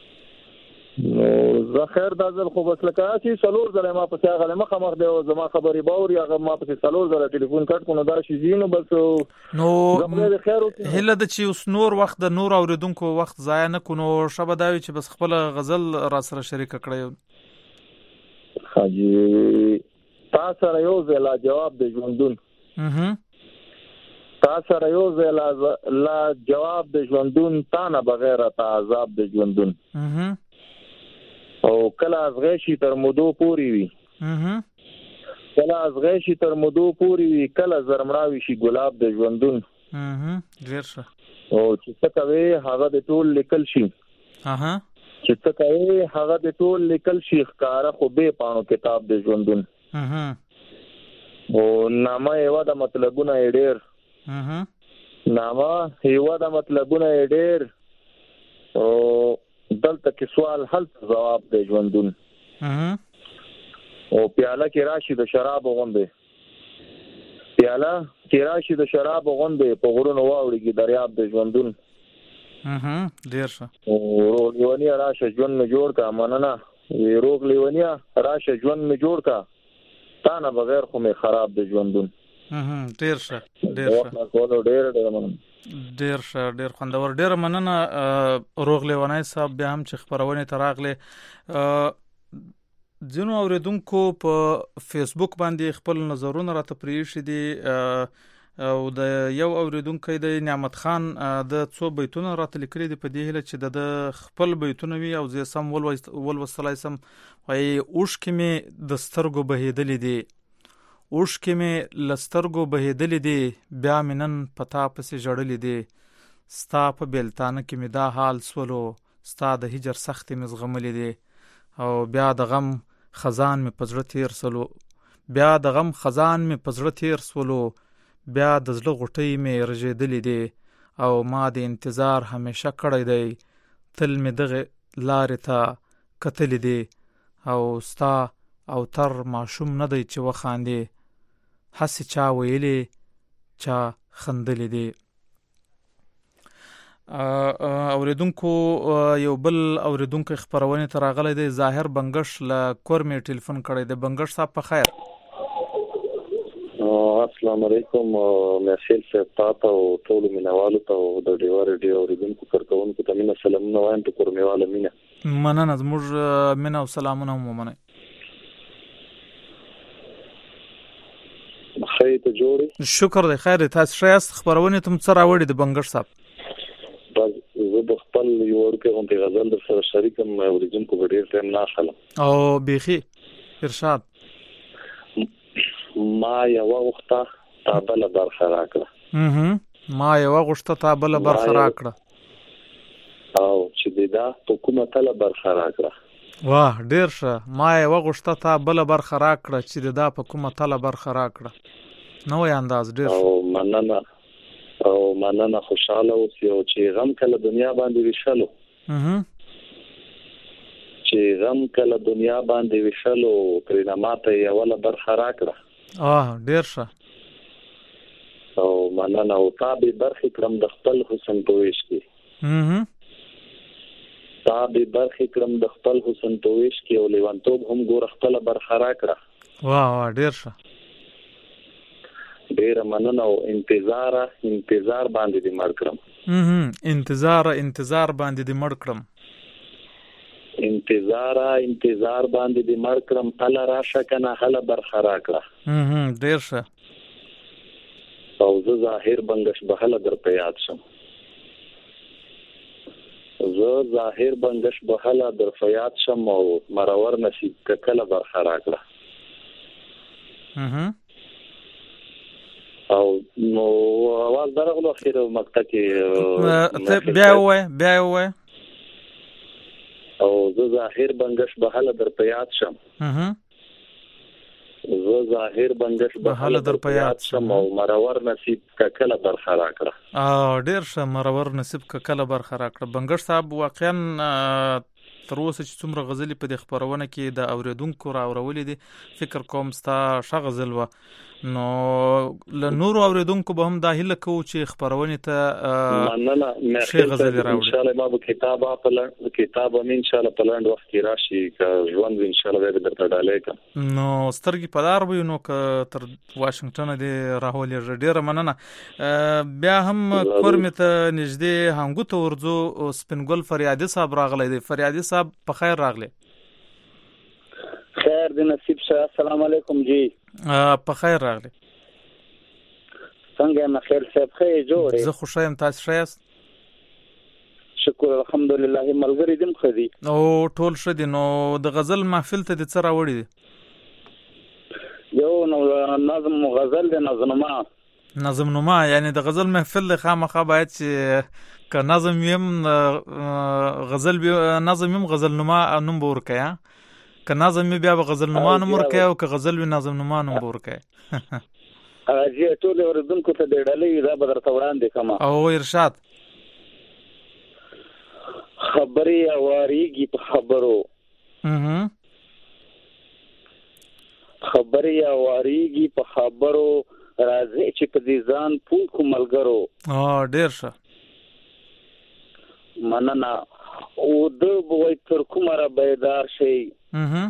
نو زه خیر دا ځل خو بس لکه چې څلور ځله ما په هغه مخه مخ دی او زما خبرې باور هغه ما په څلور ځله ټلیفون کټ کو نو دا شي زینو بس
نو هله د چې اوس نور وخت د نور اوریدونکو وخت ضایع نه کو نو شبه دا چې بس خپل غزل را سره شریک کړی
حاجی تاسو سره یو ځله جواب د ژوندون
اها
تاسو سره یو ځله لا جواب د ژوندون تا نه بغیر تا عذاب د ژوندون
اها
او کله از غشي تر مودو پوری وي
اها
کله از غشي تر مودو پوری وي کله زرمراوي شي ګلاب د ژوندون
اها ډیر ښه
او چې څه کوي هغه د ټول لیکل شي
اها
چې څه کوي هغه د ټول لیکل شي ښکارا خو به پانو کتاب د ژوندون
اها
او نامه یو د مطلبونه ډیر
اها
نامه یو د مطلبونه ډیر او دلته کې سوال حل جواب دی ژوندون
اها
او پیاله کې راشي د شراب غوندې پیاله کې راشي د شراب غوندې په غرونو واوړي دریاب د ژوندون
اها ډیر ښه
او روغ لیونی راشه ژوند می جوړ کا مننه وی روغ لیونی راشه ژوند می جوړ کا تا نه بغیر خو می خراب د ژوندون
اها ډیر ښه ډیر
ښه ډیر ډیر مننه
ډیر ښه ډیر خوندور ډیر مننه روغ لیونای صاحب بیا هم چې خبرونه تراغله ځینو اوریدونکو په فیسبوک باندې خپل نظرونه راته پریښي دي او د یو اوریدونکو د نعمت خان د څو بیتونه راته لیکلي دي په دې هله چې د خپل بیتونه وي او زه سم ولوستلای سم وای اوش کې می د سترګو بهیدلې دي اوش کې می لسترګو بهیدلې دي بیا منن پتا پسې جړلې دي ستا په بیلتانه کې می دا حال سولو ستا د هجر سخت می زغملې دي او بیا د غم خزان می پزړه تیر سلو بیا د غم خزان مې په زړه تیر سولو، بیا د زړه غوټۍ مې رژېدلې دي، او ما د انتظار همیشه کړی دی، تل مې دغه لارې ته کتلې دي، او ستا او تر ماشوم نه دی چې وخاندې، هسې چا ویلې چا خندلې دي. اوریدونکو یو بل اوریدونکو خبرونه تر راغلی دی، ظاهر بنگش له کور مې ټلیفون کړی دی. بنگش صاحب په خیر؟
السلام علیکم. میسیل صاحب تاسو او ټول مینوالو ته او د ډیو ریډیو اوریدونکو کارکونکو ته مینه سلامونه وایم. په کور میواله مینه
مننه، زموږ مینه او سلامونه هم ومنئ.
خیر ته جوړی؟ شکر
دی، خیر دی. تاسو ښه یاست؟ خبرونه ته څه راوړي د بنگش صاحب؟
بس زه د خپل یو ورکه غونډه غزل در سره شریکم، اوریدونکو په ډیر ټیم نه اخلم.
او بیخي ارشاد.
ما یو وخت تا بل برخه راکړه.
اه ما یو وخت تا بل برخه راکړه.
او چې دا په کومه تل برخه راکړه.
واه ډیر ښه. ما یو وخت تا بل برخه راکړه چې دا په کومه تل برخه راکړه. نو یې انداز ډیر.
او مننه او مننه، خوشاله اوسئ. او چې غم کله دنیا باندې وشلو، چې غم کله دنیا باندې وشلو، پرې ماته یو ول برخه راکړه.
اه ډیر ښه.
او مننه. او تابع برخه کړم د خپل حسن په ویش کې.
اه
تابع برخه کړم د خپل حسن په ویش کې، او لیوانتوب هم ګور خپل برخه راکړه.
واه واه ډیر ښه.
ډیر مننه. او انتظار انتظار باندې دې مړ کړم.
اه انتظار انتظار باندې دې مړ کړم.
انتظار انتظار باندې دې مړ کړم، هله راشه کنه هله برخه راکړه.
اه ډیر ښه.
او زه ظاهر بنگش بهله در په یاد شم. زه ظاهر بنگش بهله در په یاد شم، او مرور نصیب کله برخه راکړه.
اه
او نو اواز درغلو اخیر مقطع کې
ته بیا وای بیا وای.
او زه ظاهر بنگش بهله در په یاد شم.
اه
زه ظاهر بنگش بهله در په یاد شم، او مرور نصیب کله برخه راکړه.
اه ډیر ښه. مرور نصیب کله برخه راکړه. بنگش صاحب واقعا تر اوسه چې څومره غزلې په دې خبرونه کې د اوریدونکو راورولې دي، فکر کوم ستا ښه غزل وه. نو له نورو اوریدونکو به هم دا هیله کوو چې خبرونې ته
مننه.
ښې غزلې راوړي.
ان شاء الله ما به کتاب په کتاب هم ان شاء الله په لاند وخت کې راشي، که ژوند ان شاء الله به درته ډالۍ کړم.
نو سترګې په لار وي، نو که تر واشنگټن دې راولېږه. ډیره مننه. بیا هم کور مې ته نږدې هنګو ته ورځو. سپین ګل فریادي صاحب راغلی دی. فریادي صاحب په خیر راغلی؟
خیر دی نصیب شه. السلام علیکم جی.
په خیر راغلی.
څنګه یم خیر صاحب؟ ښه جوړې؟
زه خوښ یم. تاسو ښه یاست؟
شکر الحمدلله. ملګري دې هم ښه دي؟
او ټول ښه دي. نو د غزل محفل ته دې څه راوړي دي؟
یو نو نظم غزل دی، نظمنما.
نظمنما یعنی د غزل محفل دی، خامخا باید چې که نظم یم غزل نظم یم غزل نما نوم به ورکوي. که نظم می بیا به غزل نما نوم ورکوي، او که غزل وي نظم نما نوم به ورکوي.
اجي ټول اوریدونکو ته د ډالۍ دا به درته وړاندې کوم.
او ارشاد.
خبرې اواریږي په خبرو.
اه
خبرې اواریږي په خبرو، راځي چې په دې ځان پوه کو ملګرو.
اه ډیر ښه.
مننه. او د بوي تر کومه را بیدار شي.
اه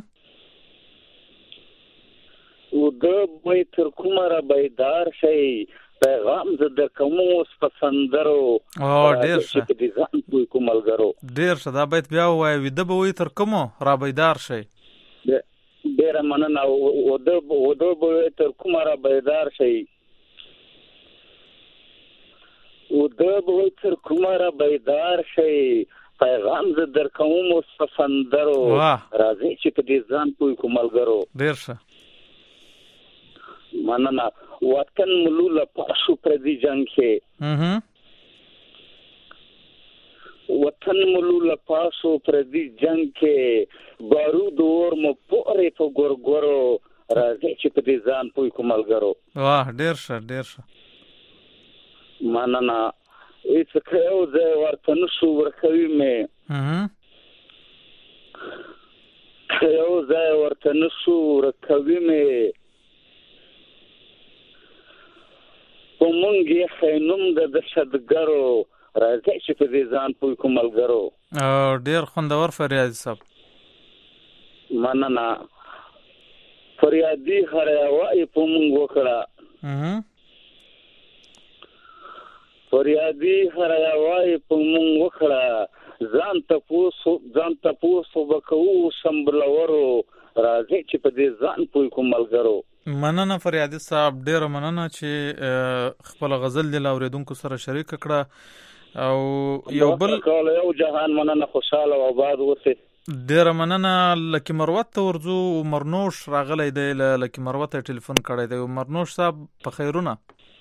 او د بوي تر کومه را بیدار شي، پیغام ز د کوموس پسندرو.
اه ډیر ښه.
چې دې ځان پوه کو ملګرو.
ډیر ښه. دا بیت بیا وایي. د بوي تر کومه را بیدار شي.
ډیر مننه. او د او د بوي تر کومه را بیدار شي، او د بوي تر کومه را بیدار شي، پیغام ز در کوم پسندرو. راځي چې په دې ځان پوي کو ملګرو.
ډیر ښه.
مننه. وطن ملول پاشو پر دې جنگ کې.
اه
وطن ملول پاشو پر دې جنگ کې، بارود اور مو پورې په ګورګورو. راځي چې په دې ځان پوي کوم ملګرو.
واه ډیر ښه ډیر ښه.
مننه. هیڅ یو ځای ورته نشو ورکوي مې یو ځای ورته نشو ورکوي مې په مونږ یې خینوم د دهشتګرو راځي چې په دې ځان پوي کوم ملګرو.
ډیر خوندور فریاد صاحب.
مننه. فریادي هرایوای په مونږ وکړه فریادي هرایوای په مونږ وکړه ځان تاسو ځان تاسو وکاو سمبلورو راځي چې په دې ځان پوي کوم ملګرو.
مننه فریادي صاحب ډیر مننه چې خپل غزل د اوریدونکو سره شریک کړه او یو بل
یو جهان مننه خوشاله او آباد اوسئ.
ډیر مننه. لکه مروت ته ورځو مرنوش راغلی دی لکه مروت ټلیفون کړی دی. مرنوش صاحب په خیرونه.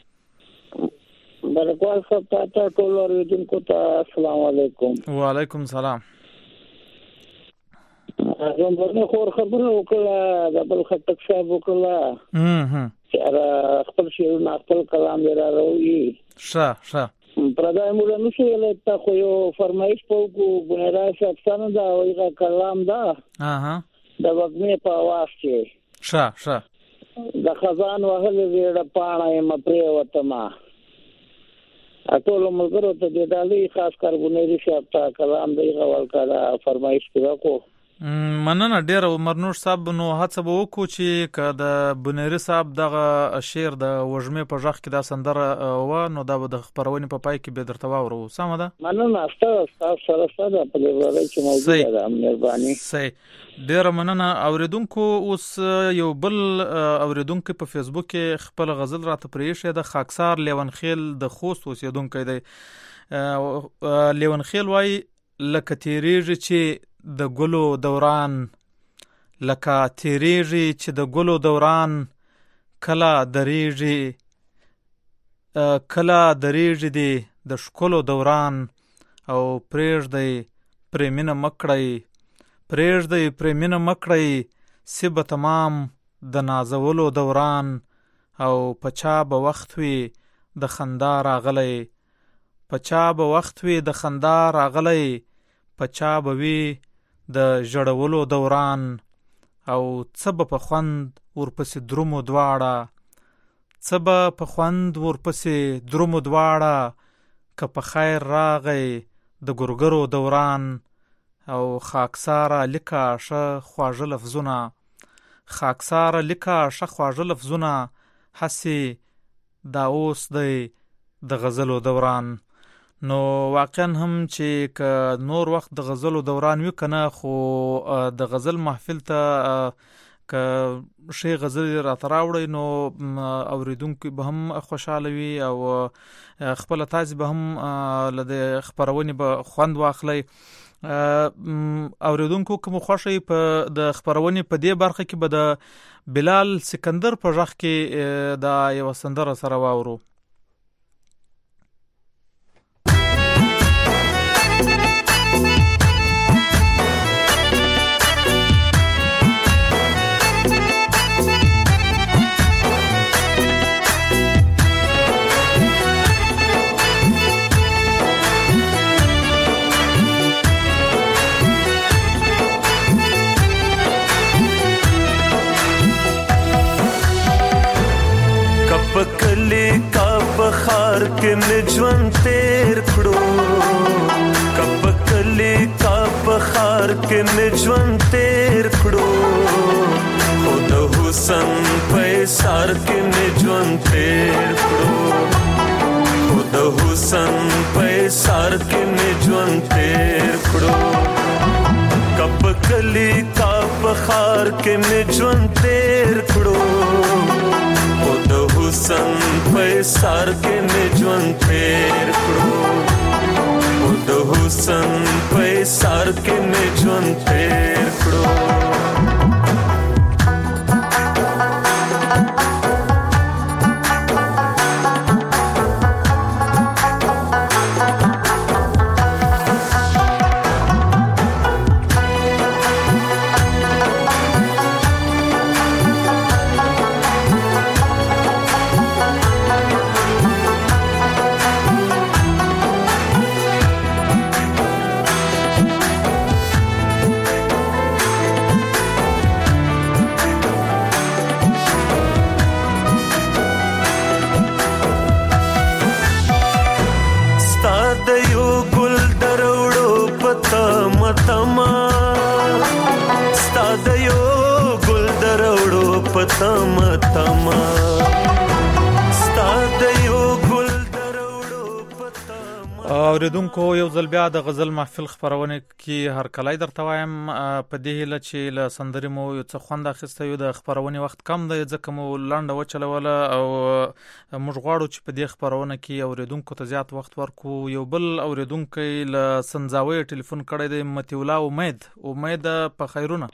برکوال صاحب ته ټول اوریدونکو ته السلام علیکم.
وعلیکم السلام.
زه مرنه خور خبره وکړه د بل خټک صاحب وکړه چې خپل شعرونه خپل کلام را راوي.
ښه ښه.
پردای مولا نشو ویلای خو یو فرمایش په کو ګنرای افسانه دا ویغه کلام دا
اها
د وګمه په आवाज کې
ښه ښه
د خزان وهل ویړه پاڼه م پرې وته ما اټول ملګرو ته د دالي خاص کار ګنري صاحب ته کلام دی غوړ کړه فرمایش وکړو.
مننه ډیر. مرنوش صاحب نو هڅه به وکړو چې که د بنيري صاحب دغه شعر د وژمې په ژغ کې دا سندره و نو دا به د خبرونې په پای کې به درته واورو. سمه ده.
مننه تاسو سره سره په دې ورځ چې موجوده ده. مهرباني.
صحیح. ډیر مننه. اوریدونکو اوس یو بل اوریدونکو په فیسبوک کې خپل غزل راته پریښی د خاکسار لیونخیل د خوست اوسیدونکو دی. لیونخیل وای لکه تیریږي چې د ګلو دوران لکه تیریږي چې د ګلو دوران کله دریږي کله دریږي دی د شکلو دوران او پریږدی پریمینه مکړی پریږدی پریمینه مکړی سب تمام د نازولو دوران او پچا به وخت وي د خندا راغلی پچا به وخت وي د خندا راغلی پچا به وي د ژړولو دوران او څه به په خوند ورپسې درومو دواړه څه به په خوند ورپسې درومو دواړه که په خیر راغی د ګورګرو دوران او خاکساره لیکه ښه خواږه لفظونه خاکساره لیکه ښه خواږه لفظونه هسې دا اوس دی د غزلو دوران. نو واقعا هم چې که نور وخت د غزلو دوران وي کنه خو د غزل محفل ته که شی غزل راته راوړی نو اوریدونکو به هم خوشاله وي او خپل تاسو به هم له د خبرونې به خوند واخلئ. اوریدونکو کوم خوشی په د خبرونې په دې برخه کې به د بلال سکندر په ژغ کې دا یو سندره سره واورو.
پکلی کا بخار کې مجون تیر کړو کپکلی کا بخار کې مجون تیر کړو خود حسن پیسار کې مجون تیر کړو خود حسن پیسار کې مجون تیر کړو کپکلی کا بخار کې مجون تیر کړو د حسن پیسار کې مې ژوند تیر کړو د حسن پیسار کې مې ژوند تیر کړو. تم تم ستاد یو ګل دروړو پتم.
اوریدونکو یو ځل بیا د غزل محفل خبرونه کې هر کله درته وایم په دې هیله چې له سندرې مو یو څه خوند اخیسته یو د خبرونه وخت کم دی ځکه مو لنډه وچلوله او موږ غواړو چې په دې خبرونه کې اوریدونکو ته زیات وخت ورکو. یو بل اوریدونکو له سنځاوي ټلیفون کړی دی متي الله امید امید په خیرونه.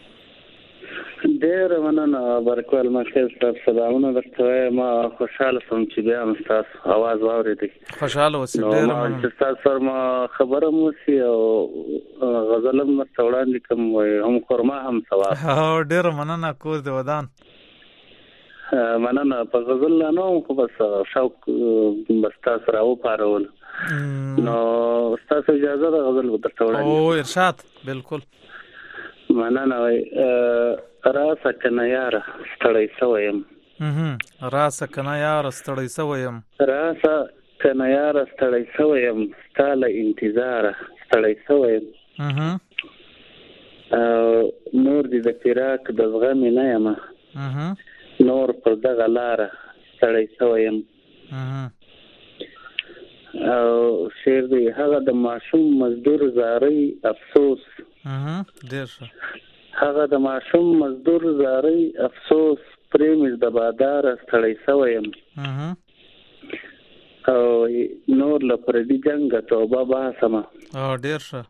ډیر مننه برکوال مخکې تاسو سلامونه درته ما خوشاله سم چې بیا مستاس आवाज واورېدی.
خوشاله اوسئ. ډیر مننه
تاسو سره ما خبره مو سي او غزلم مستوړان لیکم وای هم خرما هم ثواب.
ها ډیر مننه کور دی ودان.
مننه په غزل نه خو بس شوق بس تاسو راو پارول نو تاسو اجازه ده غزل درته وړاندې.
او ارشاد بالکل.
مننه وای راسه کنه یاره ستړی سویم.
اها راسه کنه یاره ستړی سویم.
راسه کنه یاره ستړی سویم ستاله انتظار ستړی سویم.
اها
نور دې د فراق د زغم نه یم.
اها
نور پر دغه لار ستړی سویم.
اها
او شعر دی هغه د ماشوم مزدور زاري افسوس.
اها ډیر ښه.
هغه د ماشوم مزدور زاري افسوس پرېمز د بادار ستړی سویم.
اها
او نور لپاره دی جنگ توبه باسمه.
او ډیر ښه.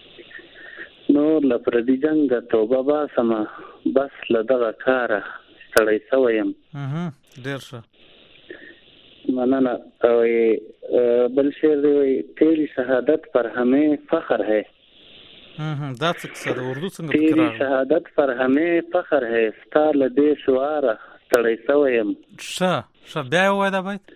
نور لپاره دی جنگ توبه باسمه بس لدغه کاره ستړی سویم.
اها ډیر ښه.
مننه. او بل شعر دی تیری شهادت پر ہمیں فخر ہے.
اها دا څه د اردو څنګه
تیری
فکر
شهادت پر ہمیں فخر ہے ستاله دې شواره ستړی سویم.
ښه ښه بیا وای دا بیت.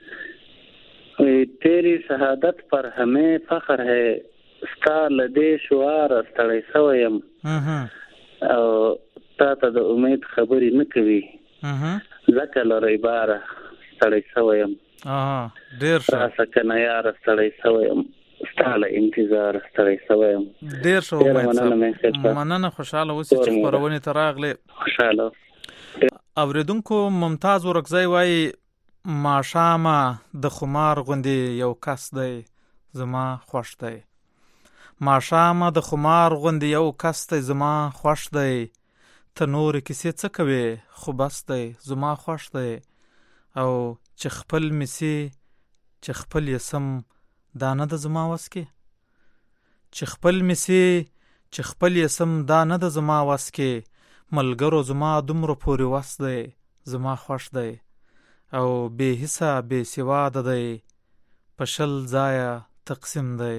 تیری شهادت پر ہمیں فخر ہے ستاله دې شواره ستړی سویم.
اها
او تا ته د امید خبرې نه کوي.
اها
ځکه لری باره ستړی سویم.
اها ډیر ښه.
راسه کنه یاره ستړی سویم ستاله انتظار ستړی سویم.
ډیر ښه امید. مننه خوشاله اوسئ چې خبرونه ته راغلي.
خوشاله.
اوریدونکو ممتاز ورکزی وای ماشامه د خمار غوندې یو کس دی زما خوښ دی. ماشامه د خمار غوندې یو کس دی زما خوښ دی. ته نور کیسې څه کوي خو بس دی زما خوښ دی. او چې خپل مسی چې خپل یسم دانه د زما وس کې. چې خپل مسی چې خپل یسم دانه د زما وس کې. ملګرو زما دومره پورې وس دی زما خوښ دی. او بې حسه بې سوا د دی په شل ځایه تقسیم دی.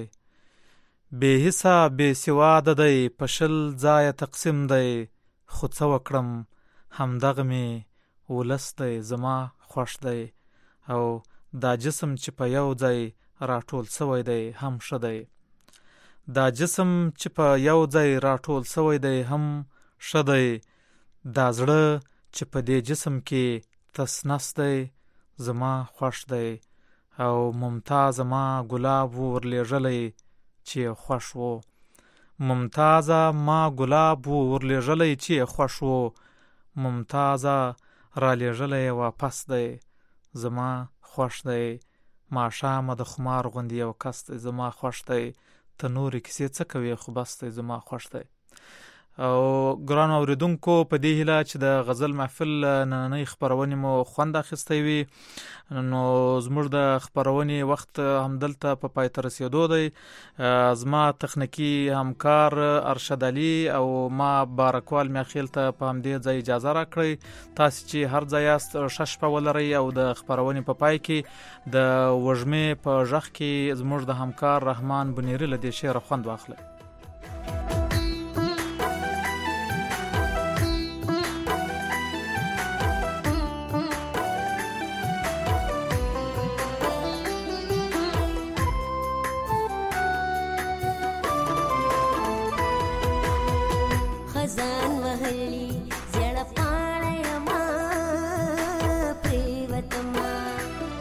بې حسه بې سوا د دی په شل ځایه تقسیم دی. خو څه وکړم همدغه مې ولس دی زما خوښ دی. او دا جسم چې په یو ځای راټول سوی دی هم ښه دی. دا جسم چې په یو ځای راټول سوی دی هم ښه دی. دا زړه چې په دې جسم کې تس نس دی زما خوښ دی. او ممتاز ما ګلاب ورلېږلی چې خوښ وو. ممتازه ما ګلاب ورلېږلی چې خوښ وو. ممتازه را لېږلی واپس دی زما خوښ دی. ماښامه د خمار غوندې یو کس دی زما خوښ دی. ته نورې کیسې څه کوې خو بس دی زما خوښ دی. او ګران اوریدونکو په دې هیله چې د غزل محفل نننۍ خبرونې مو خوند اخیستی وي نو زموږ د خبرونې وخت همدلته په پای ته رسېدو دی. زما تخنیکي همکار ارشد علي او ما بارکوال میاخیل ته په همدې ځای اجازه راکړئ. تاسو چې هر ځای یاست ښه شپه ولرئ او د خبرونې په پای کې د وږمې په غږ کې زموږ د همکار رحمان بنيري له دې شعره خوند واخلئ.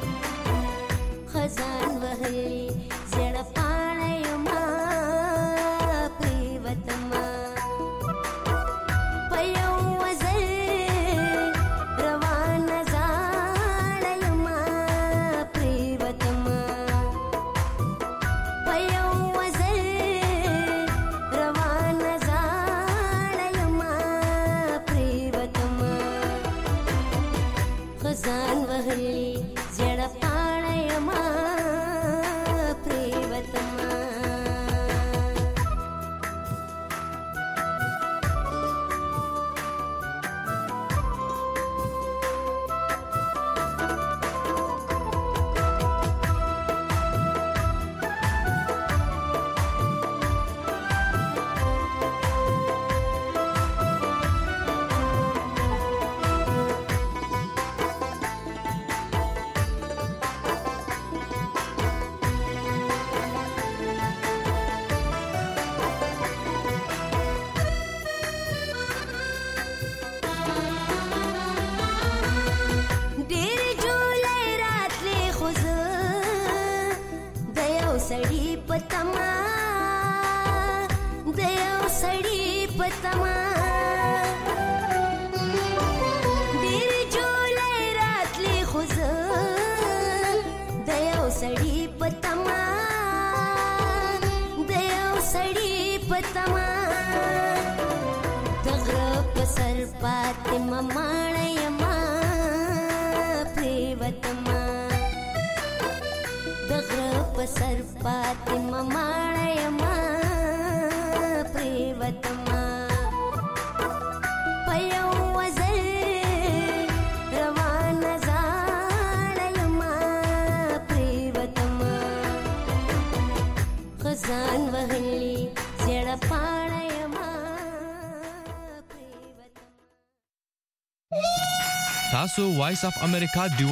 خزان وهلي زړه پاڼه یما خزان وهلی زړه پاڼه یما پریوتما
تاسو وایس اف امریکا